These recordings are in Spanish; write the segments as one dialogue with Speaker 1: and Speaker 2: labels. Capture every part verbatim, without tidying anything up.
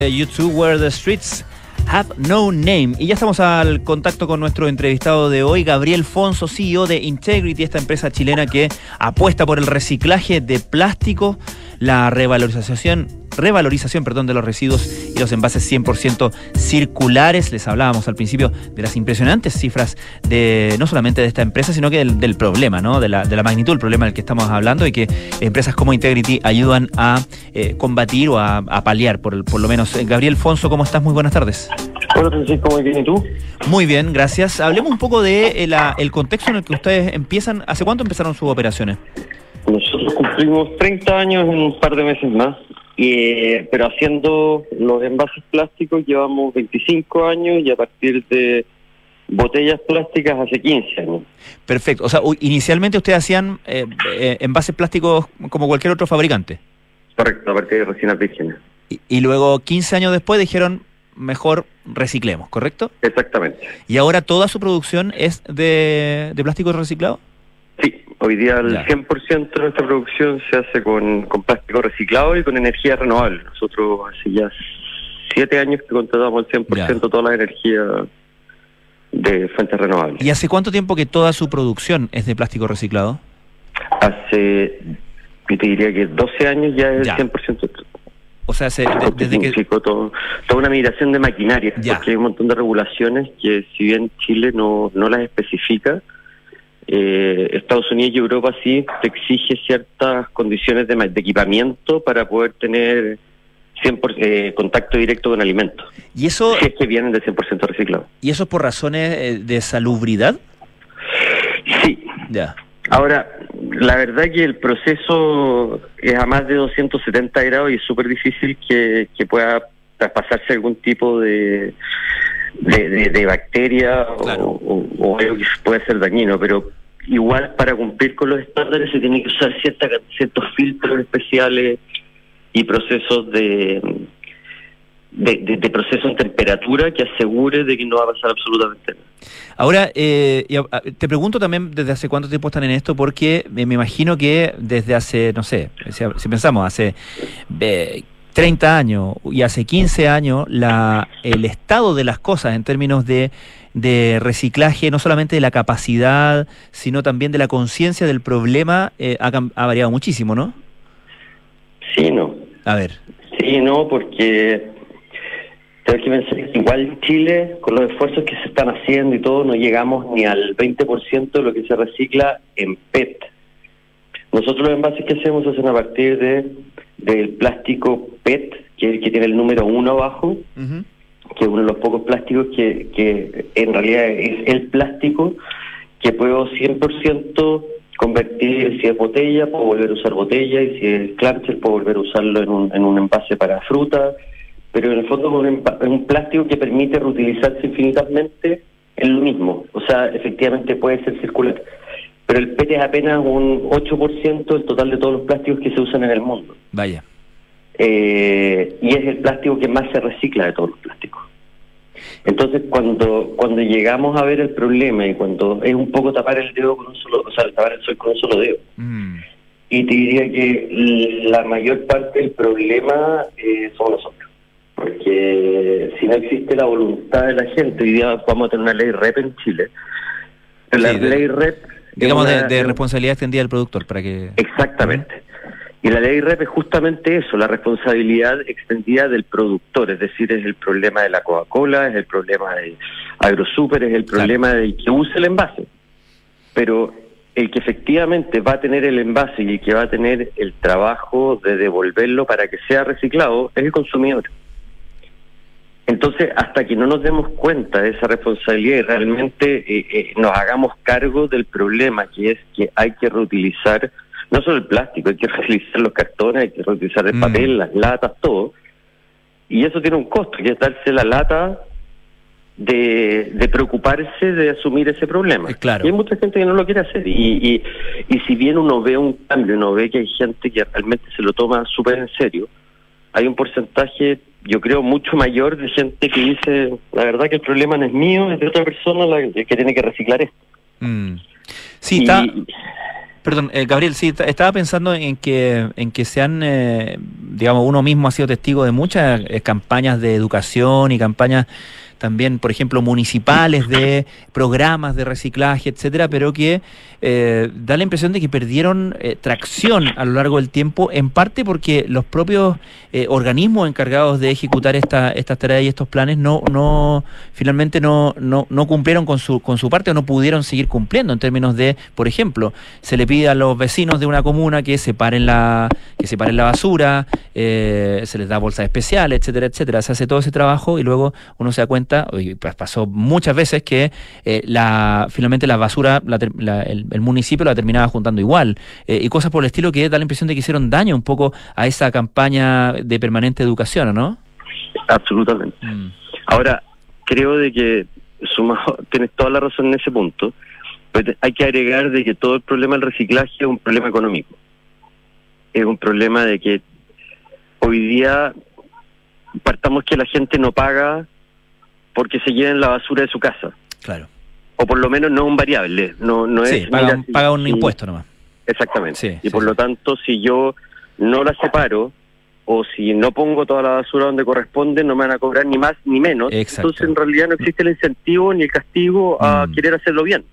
Speaker 1: YouTube Where the Streets Have No Name. Y ya estamos al contacto con nuestro entrevistado de hoy, Gabriel Fonso, C E O de Integrity, esta empresa chilena que apuesta por el reciclaje de plástico, la revalorización, revalorización perdón, de los residuos y los envases cien por ciento circulares. Les hablábamos al principio de las impresionantes cifras de no solamente de esta empresa, sino que del, del problema, ¿no? de, la, de la magnitud del problema del que estamos hablando, y que empresas como Integrity ayudan a eh, combatir o a, a paliar, por, por lo menos. Eh, Gabriel Fonso, ¿cómo estás? Muy buenas tardes.
Speaker 2: Hola Francisco, muy bien, ¿y tú?
Speaker 1: Muy bien, gracias. Hablemos un poco de eh, la, el contexto en el que ustedes empiezan. ¿Hace cuánto empezaron sus operaciones?
Speaker 2: Nosotros cumplimos treinta años en un par de meses más, eh, pero haciendo los envases plásticos llevamos veinticinco años, y a partir de botellas plásticas hace quince años.
Speaker 1: Perfecto. O sea, inicialmente ustedes hacían eh, eh, envases plásticos como cualquier otro fabricante.
Speaker 2: Correcto, a partir de resinas vírgenes.
Speaker 1: Y, y luego quince años después dijeron, mejor reciclemos, ¿correcto?
Speaker 2: Exactamente.
Speaker 1: ¿Y ahora toda su producción es de, de plástico reciclado?
Speaker 2: Sí, hoy día el
Speaker 1: Ya.
Speaker 2: cien por ciento de nuestra producción se hace con, con plástico reciclado y con energía renovable. Nosotros hace ya siete años que contratamos el cien por ciento
Speaker 1: Ya.
Speaker 2: toda la energía de fuentes renovables.
Speaker 1: ¿Y hace cuánto tiempo que toda su producción es de plástico reciclado?
Speaker 2: Hace, yo te diría que doce años ya es
Speaker 1: Ya.
Speaker 2: el cien por ciento.
Speaker 1: O sea, se, de-
Speaker 2: Porque
Speaker 1: desde que...
Speaker 2: significó todo, toda una migración de maquinaria,
Speaker 1: Ya.
Speaker 2: porque hay un montón de regulaciones que, si bien Chile no, no las especifica, eh, Estados Unidos y Europa sí te exige ciertas condiciones de, ma- de equipamiento para poder tener cien por ciento, eh, contacto directo con alimentos,
Speaker 1: ¿Y eso,
Speaker 2: si es que vienen de cien por ciento reciclado.
Speaker 1: ¿Y eso es por razones eh, de salubridad?
Speaker 2: Sí.
Speaker 1: Ya.
Speaker 2: Ahora, la verdad que el proceso es a más de doscientos setenta grados y es súper difícil que, que pueda traspasarse algún tipo de, de, de, de bacteria.
Speaker 1: Claro.
Speaker 2: o, o, o algo que puede ser dañino, pero igual para cumplir con los estándares se tiene que usar cierta, ciertos filtros especiales y procesos de, de, de, de proceso en temperatura que asegure de que no va a pasar absolutamente nada.
Speaker 1: Ahora, eh, y a- a- te pregunto también desde hace cuánto tiempo están en esto, porque me, me imagino que desde hace, no sé, si, si pensamos, hace eh, treinta años y hace quince años, la, el estado de las cosas en términos de, de reciclaje, no solamente de la capacidad, sino también de la conciencia del problema, eh, ha, cam- ha variado muchísimo, ¿no?
Speaker 2: Sí, no.
Speaker 1: A ver.
Speaker 2: Sí, no, porque tengo que pensar que igual en Chile, con los esfuerzos que se están haciendo y todo, no llegamos ni al veinte por ciento de lo que se recicla en P E T. Nosotros los envases que hacemos se hacen a partir de del plástico P E T, que es el que tiene el número uno abajo,
Speaker 1: Ujú.
Speaker 2: que es uno de los pocos plásticos que, que en realidad es el plástico que puedo cien por ciento convertir. Si es botella, puedo volver a usar botella, y si es clancher, puedo volver a usarlo en un, en un envase para fruta, pero en el fondo es un, empa- es un plástico que permite reutilizarse infinitamente en lo mismo. O sea, efectivamente puede ser circular, pero el P E T es apenas un ocho por ciento del total de todos los plásticos que se usan en el mundo.
Speaker 1: Vaya.
Speaker 2: Eh, y es el plástico que más se recicla de todos los plásticos. Entonces, cuando cuando llegamos a ver el problema, y cuando es un poco tapar el dedo con un solo, o sea, tapar el sol con un solo dedo,
Speaker 1: Mm.
Speaker 2: y te diría que la mayor parte del problema eh, somos nosotros, porque si no existe la voluntad de la gente, hoy día vamos a tener una ley R E P en Chile. Pero
Speaker 1: Sí,
Speaker 2: la
Speaker 1: de-
Speaker 2: ley R E P,
Speaker 1: Digamos,
Speaker 2: es
Speaker 1: de,
Speaker 2: una-
Speaker 1: de responsabilidad extendida del productor, para que...
Speaker 2: Exactamente. Y la ley R E P es justamente eso, la responsabilidad extendida del productor, es decir, es el problema de la Coca-Cola, es el problema de AgroSuper, es el
Speaker 1: Claro.
Speaker 2: problema del que use el envase. Pero el que efectivamente va a tener el envase y el que va a tener el trabajo de devolverlo para que sea reciclado es el consumidor. Entonces, hasta que no nos demos cuenta de esa responsabilidad y realmente eh, eh, nos hagamos cargo del problema, que es que hay que reutilizar no solo el plástico, hay que reutilizar los cartones, hay que reutilizar el
Speaker 1: Mm.
Speaker 2: papel, las latas, todo. Y eso tiene un costo, que es darse la lata de, de preocuparse de asumir ese problema.
Speaker 1: Eh, claro.
Speaker 2: Y hay mucha gente que no lo quiere hacer. Y, y, y si bien uno ve un cambio, uno ve que hay gente que realmente se lo toma súper en serio, hay un porcentaje, yo creo, mucho mayor de gente que dice, la verdad que el problema no es mío, es de otra persona la que tiene que reciclar esto.
Speaker 1: Mm. Sí,
Speaker 2: Y-
Speaker 1: está... Perdón, eh, Gabriel, sí, t- estaba pensando en que en que se han, eh, digamos, uno mismo ha sido testigo de muchas eh, campañas de educación y campañas también, por ejemplo, municipales de programas de reciclaje, etcétera, pero que eh, da la impresión de que perdieron eh, tracción a lo largo del tiempo, en parte porque los propios eh, organismos encargados de ejecutar esta, estas tareas y estos planes no, no, finalmente no, no, no cumplieron con su, con su parte o no pudieron seguir cumpliendo en términos de, por ejemplo, se le pide a los vecinos de una comuna que separen la, que separen la basura, eh, se les da bolsas especiales, etcétera, etcétera. Se hace todo ese trabajo y luego uno se da cuenta, y pues pasó muchas veces que eh, la finalmente la basura, la, la, el, el municipio la terminaba juntando igual, eh, y cosas por el estilo que da la impresión de que hicieron daño un poco a esa campaña de permanente educación, ¿no?
Speaker 2: Absolutamente. Mm. Ahora, creo de que sumado, tienes toda la razón en ese punto, pero hay que agregar de que todo el problema del reciclaje es un problema económico. Es un problema de que hoy día partamos que la gente no paga porque se lleven la basura de su casa.
Speaker 1: Claro.
Speaker 2: O por lo menos no es un variable. No, no
Speaker 1: sí,
Speaker 2: es,
Speaker 1: paga,
Speaker 2: mira,
Speaker 1: un,
Speaker 2: si,
Speaker 1: paga un
Speaker 2: si,
Speaker 1: impuesto nomás.
Speaker 2: Exactamente.
Speaker 1: Sí,
Speaker 2: y
Speaker 1: sí,
Speaker 2: por
Speaker 1: sí.
Speaker 2: lo tanto, si yo no la separo, o si no pongo toda la basura donde corresponde, no me van a cobrar ni más ni menos.
Speaker 1: Exacto.
Speaker 2: Entonces, en realidad no existe el incentivo ni el castigo a mm. querer hacerlo bien.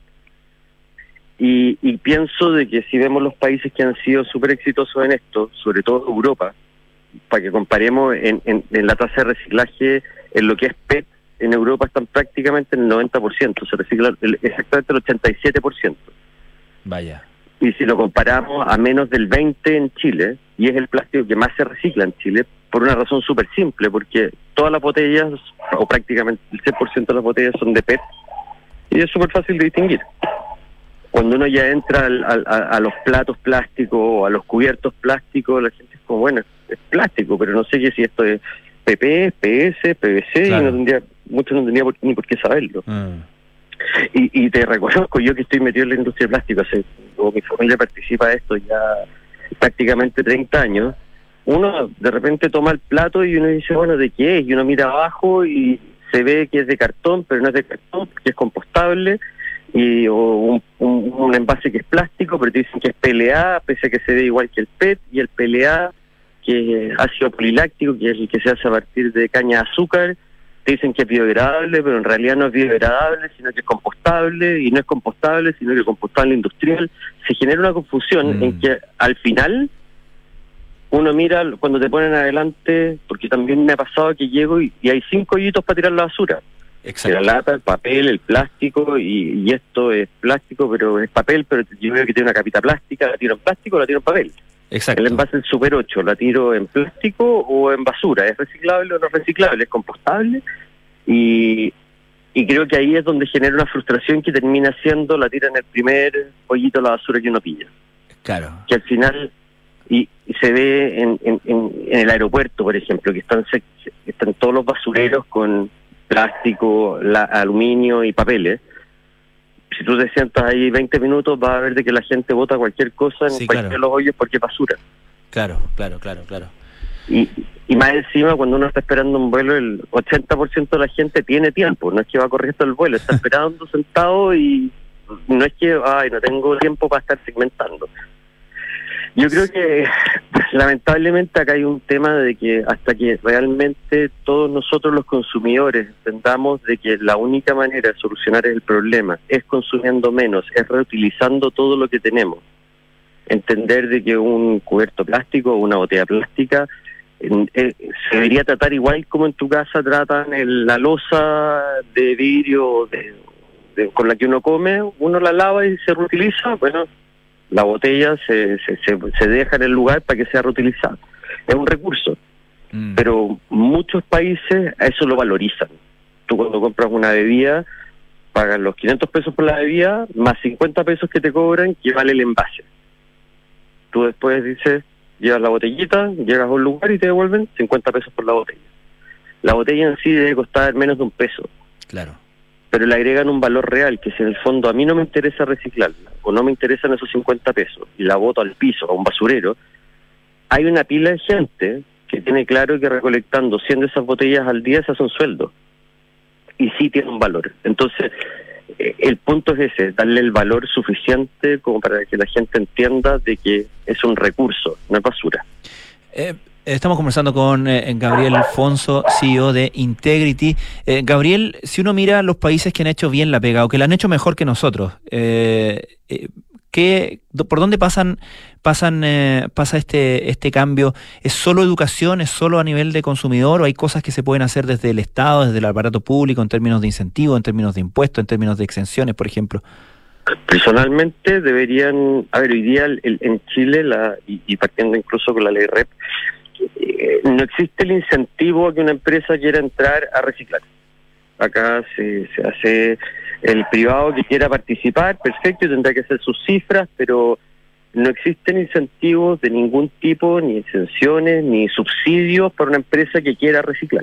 Speaker 2: Y, y pienso de que si vemos los países que han sido súper exitosos en esto, sobre todo Europa, para que comparemos en, en, en la tasa de reciclaje, en lo que es P E T, en Europa están prácticamente en el noventa por ciento, se recicla el, exactamente el ochenta y siete por ciento.
Speaker 1: Vaya.
Speaker 2: Y si lo comparamos a menos del veinte por ciento en Chile, y es el plástico que más se recicla en Chile, por una razón súper simple, porque todas las botellas, o prácticamente el cien por ciento de las botellas son de P E T, y es súper fácil de distinguir. Cuando uno ya entra al, al, a, a los platos plásticos o a los cubiertos plásticos, la gente es como, bueno, es plástico, pero no sé qué si esto es P P, P S, P V C, claro. Y no tendría, muchos no tendrían ni por qué saberlo. Mm. Y, y te reconozco, yo que estoy metido en la industria de plástico, hace, como mi familia participa de esto ya prácticamente treinta años, uno de repente toma el plato y uno dice, bueno, ¿de qué es? Y uno mira abajo y se ve que es de cartón, pero no es de cartón, que es compostable, y o un, un, un envase que es plástico, pero te dicen que es P L A, pese a que se ve igual que el P E T, y el P L A, que es ácido poliláctico, que es el que se hace a partir de caña de azúcar, te dicen que es biodegradable, pero en realidad no es biodegradable, sino que es compostable, y no es compostable, sino que es compostable industrial. Se genera una confusión mm. en que al final uno mira cuando te ponen adelante, porque también me ha pasado que llego y, y hay cinco hoyitos para tirar la basura.
Speaker 1: Exacto.
Speaker 2: La lata, el papel, el plástico, y, y esto es plástico, pero es papel, pero yo veo que tiene una capita plástica, la tiro en plástico o la tiro en papel.
Speaker 1: Exacto.
Speaker 2: El envase del Super ocho, ¿la tiro en plástico o en basura? ¿Es reciclable o no reciclable? ¿Es compostable? Y, y creo que ahí es donde genera una frustración que termina siendo la tira en el primer hoyito la basura que uno pilla.
Speaker 1: Claro.
Speaker 2: Que al final, y, y se ve en, en, en el aeropuerto, por ejemplo, que están, están todos los basureros con plástico, la, aluminio y papeles. Si tú te sientas ahí veinte minutos, vas a ver de que la gente bota cualquier cosa en
Speaker 1: sí,
Speaker 2: cualquiera de los hoyos porque es basura.
Speaker 1: Claro, claro, claro, claro.
Speaker 2: Y, y más encima, cuando uno está esperando un vuelo, el ochenta por ciento de la gente tiene tiempo, no es que va corriendo el vuelo, está esperando sentado y no es que, ay, no tengo tiempo para estar segmentando. Yo creo que lamentablemente acá hay un tema de que hasta que realmente todos nosotros los consumidores entendamos de que la única manera de solucionar el problema es consumiendo menos, es reutilizando todo lo que tenemos. Entender de que un cubierto plástico o una botella plástica eh, eh, se debería tratar igual como en tu casa tratan el, la loza de vidrio de, de, con la que uno come, uno la lava y se reutiliza, bueno, la botella se, se, se, se deja en el lugar para que sea reutilizada. Es un recurso, mm. pero muchos países a eso lo valorizan. Tú cuando compras una bebida, pagas los quinientos pesos por la bebida, más cincuenta pesos que te cobran, que vale el envase. Tú después dices, llevas la botellita, llegas a un lugar y te devuelven cincuenta pesos por la botella. La botella en sí debe costar menos de un peso.
Speaker 1: Claro.
Speaker 2: Pero le agregan un valor real, que si en el fondo a mí no me interesa reciclarla, o no me interesan esos cincuenta pesos, y la boto al piso, a un basurero, hay una pila de gente que tiene claro que recolectando cien de esas botellas al día se hace un sueldo. Y sí tiene un valor. Entonces, el punto es ese, darle el valor suficiente como para que la gente entienda de que es un recurso, no es basura.
Speaker 1: Eh, estamos conversando con eh, Gabriel Fonso, C E O de Integrity. Eh, Gabriel, si uno mira los países que han hecho bien la pega o que la han hecho mejor que nosotros, eh, eh, ¿qué, ¿por dónde pasan pasan eh, pasa este este cambio? ¿Es solo educación? ¿Es solo a nivel de consumidor? ¿O hay cosas que se pueden hacer desde el Estado, desde el aparato público, en términos de incentivos, en términos de impuestos, en términos de exenciones, por ejemplo?
Speaker 2: Personalmente deberían, a ver, hoy día el, en Chile, la y, y partiendo incluso con la ley R E P, eh, no existe el incentivo a que una empresa quiera entrar a reciclar. Acá se, se hace el privado que quiera participar, perfecto, y tendrá que hacer sus cifras, pero no existen incentivos de ningún tipo, ni exenciones, ni subsidios para una empresa que quiera reciclar.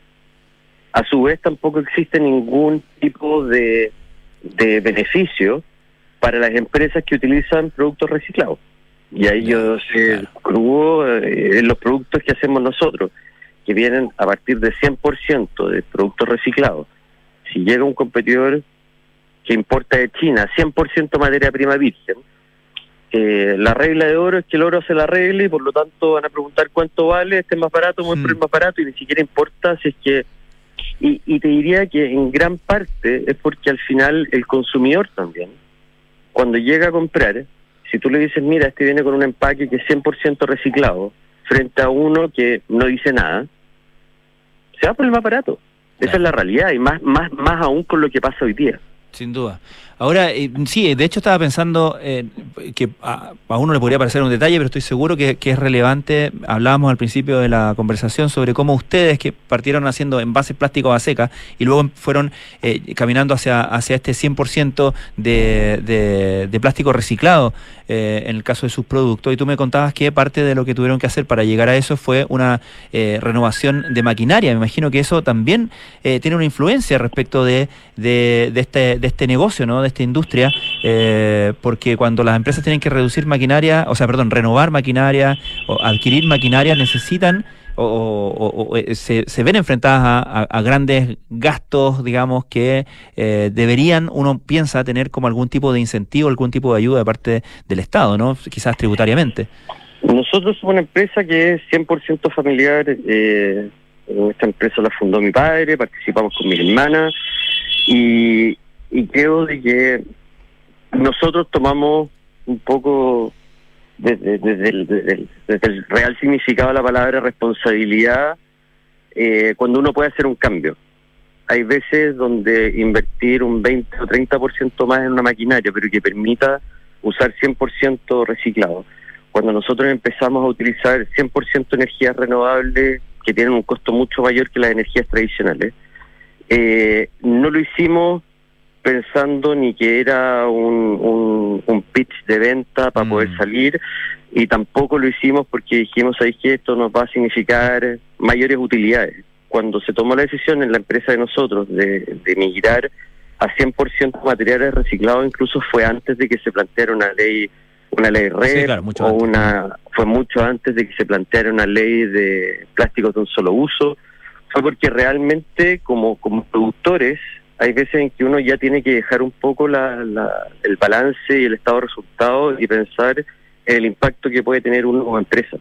Speaker 2: A su vez, tampoco existe ningún tipo de, de beneficio para las empresas que utilizan productos reciclados. Y ahí yo sé crudo eh, en los productos que hacemos nosotros, que vienen a partir de cien por ciento de productos reciclados. Si llega un competidor que importa de China cien por ciento materia prima virgen, eh, la regla de oro es que el oro se la arregle y por lo tanto van a preguntar cuánto vale, este es más barato, muy mm. más barato, y ni siquiera importa si es que... Y, y te diría que en gran parte es porque al final el consumidor también, cuando llega a comprar, si tú le dices, mira, este viene con un empaque que es cien por ciento reciclado, frente a uno que no dice nada, se va por el más barato. Esa claro. es la realidad, y más, más, más aún con lo que pasa hoy día.
Speaker 1: Sin duda. Ahora, eh, sí, de hecho estaba pensando eh, que a, a uno le podría parecer un detalle, pero estoy seguro que, que es relevante. Hablábamos al principio de la conversación sobre cómo ustedes, que partieron haciendo envases plásticos a seca y luego fueron eh, caminando hacia, hacia este cien por ciento de, de, de plástico reciclado eh, en el caso de sus productos, y tú me contabas que parte de lo que tuvieron que hacer para llegar a eso fue una eh, renovación de maquinaria. Me imagino que eso también eh, tiene una influencia respecto de, de, de, este, de este negocio, ¿no? De esta industria, eh, porque cuando las empresas tienen que reducir maquinaria, o sea, perdón, renovar maquinaria o adquirir maquinaria, necesitan o, o, o se, se ven enfrentadas a, a, a grandes gastos, digamos, que eh, deberían, uno piensa, tener como algún tipo de incentivo, algún tipo de ayuda de parte del Estado, ¿no? Quizás tributariamente.
Speaker 2: Nosotros somos una empresa que es cien por ciento familiar. Eh, esta empresa la fundó mi padre, participamos con mi hermana, y Y creo de que nosotros tomamos un poco desde, desde, el, desde, el, desde el real significado de la palabra responsabilidad eh, cuando uno puede hacer un cambio. Hay veces donde invertir un veinte o treinta por ciento más en una maquinaria, pero que permita usar cien por ciento reciclado. Cuando nosotros empezamos a utilizar cien por ciento energías renovables que tienen un costo mucho mayor que las energías tradicionales, eh, no lo hicimos pensando ni que era un, un, un pitch de venta para mm. poder salir, y tampoco lo hicimos porque dijimos, ¿sabéis qué? Esto nos va a significar mayores utilidades. Cuando se tomó la decisión en la empresa de nosotros de, de migrar a cien por ciento materiales reciclados, incluso fue antes de que se planteara una ley una ley R E P, sí, claro, o antes. una fue mucho antes de que se planteara una ley de plásticos de un solo uso. Fue porque realmente como, como productores hay veces en que uno ya tiene que dejar un poco la, la, el balance y el estado de resultados y pensar en el impacto que puede tener uno como empresa.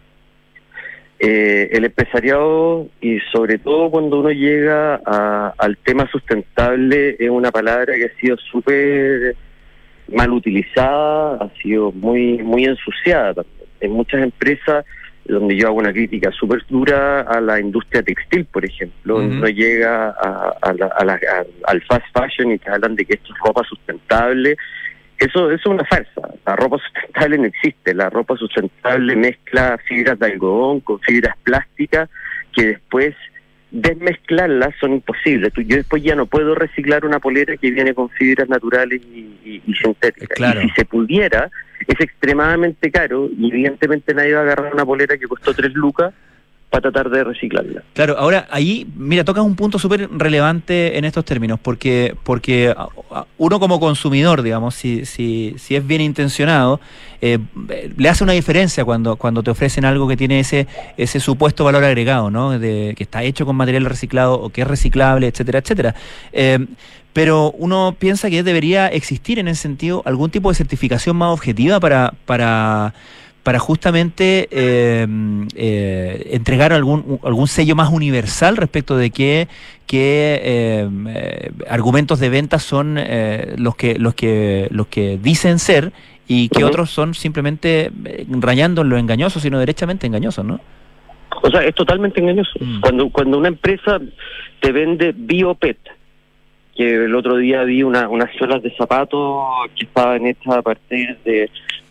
Speaker 2: Eh, el empresariado, y sobre todo cuando uno llega a, al tema sustentable, es una palabra que ha sido súper mal utilizada, ha sido muy, muy ensuciada también. En muchas empresas, donde yo hago una crítica súper dura a la industria textil, por ejemplo, uh-huh. uno llega a, a la, a la, a, al fast fashion y te hablan de que esto es ropa sustentable. Eso, eso es una farsa. La ropa sustentable no existe. La ropa sustentable mezcla fibras de algodón con fibras plásticas que después desmezclarlas son imposibles. Yo después ya no puedo reciclar una polera que viene con fibras naturales y, y, y sintéticas. Claro. Y si se pudiera, es extremadamente caro, y evidentemente nadie va a agarrar una polera que costó tres lucas para tratar de reciclarla.
Speaker 1: Claro, ahora ahí, mira, tocas un punto súper relevante en estos términos, porque porque uno como consumidor, digamos, si si si es bien intencionado, eh, le hace una diferencia cuando cuando te ofrecen algo que tiene ese ese supuesto valor agregado, ¿no? De que está hecho con material reciclado o que es reciclable, etcétera, etcétera. Eh, pero uno piensa que debería existir en ese sentido algún tipo de certificación más objetiva para para para justamente eh, eh, entregar algún algún sello más universal respecto de qué, qué eh, eh, argumentos de venta son eh, los que los que los que dicen ser y que uh-huh. otros son simplemente eh, rayando en lo engañoso, sino derechamente engañosos, ¿no?
Speaker 2: O sea, es totalmente engañoso. Mm. Cuando cuando una empresa te vende BioPET, que el otro día vi una, unas suelas de zapatos que estaban hechas a partir de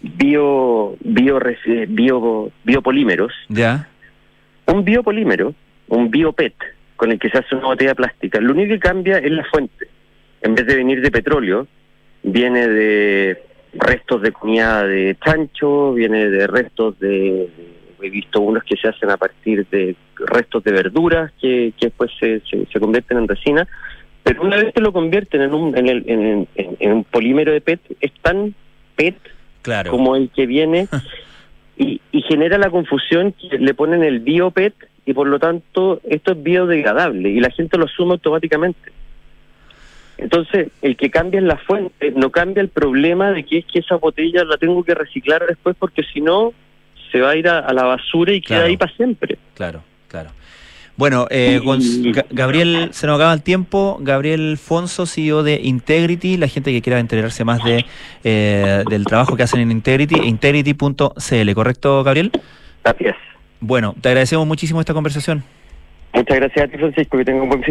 Speaker 2: bio, bio, bio biopolímeros.
Speaker 1: Ya.
Speaker 2: Un biopolímero, un BioPET, con el que se hace una botella plástica, lo único que cambia es la fuente. En vez de venir de petróleo, viene de restos de comida de chancho, viene de restos de... He visto unos que se hacen a partir de restos de verduras que, que después se, se, se convierten en resina. Pero una vez que lo convierten en un en, el, en, en, en un polímero de P E T, es tan P E T
Speaker 1: claro.
Speaker 2: como el que viene y, y genera la confusión que le ponen el bio-P E T y por lo tanto esto es biodegradable y la gente lo asume automáticamente. Entonces, el que cambia en la fuente no cambia el problema de que es que esa botella la tengo que reciclar después porque si no se va a ir a, a la basura y queda
Speaker 1: claro.
Speaker 2: ahí para siempre.
Speaker 1: Claro, claro. Bueno, eh, con Gabriel, se nos acaba el tiempo. Gabriel Fonso, C E O de Integrity, la gente que quiera enterarse más de eh, del trabajo que hacen en Integrity, integrity punto c l, ¿correcto, Gabriel?
Speaker 2: Gracias.
Speaker 1: Bueno, te agradecemos muchísimo esta conversación.
Speaker 2: Muchas gracias a ti, Francisco, que tenga un buen fin.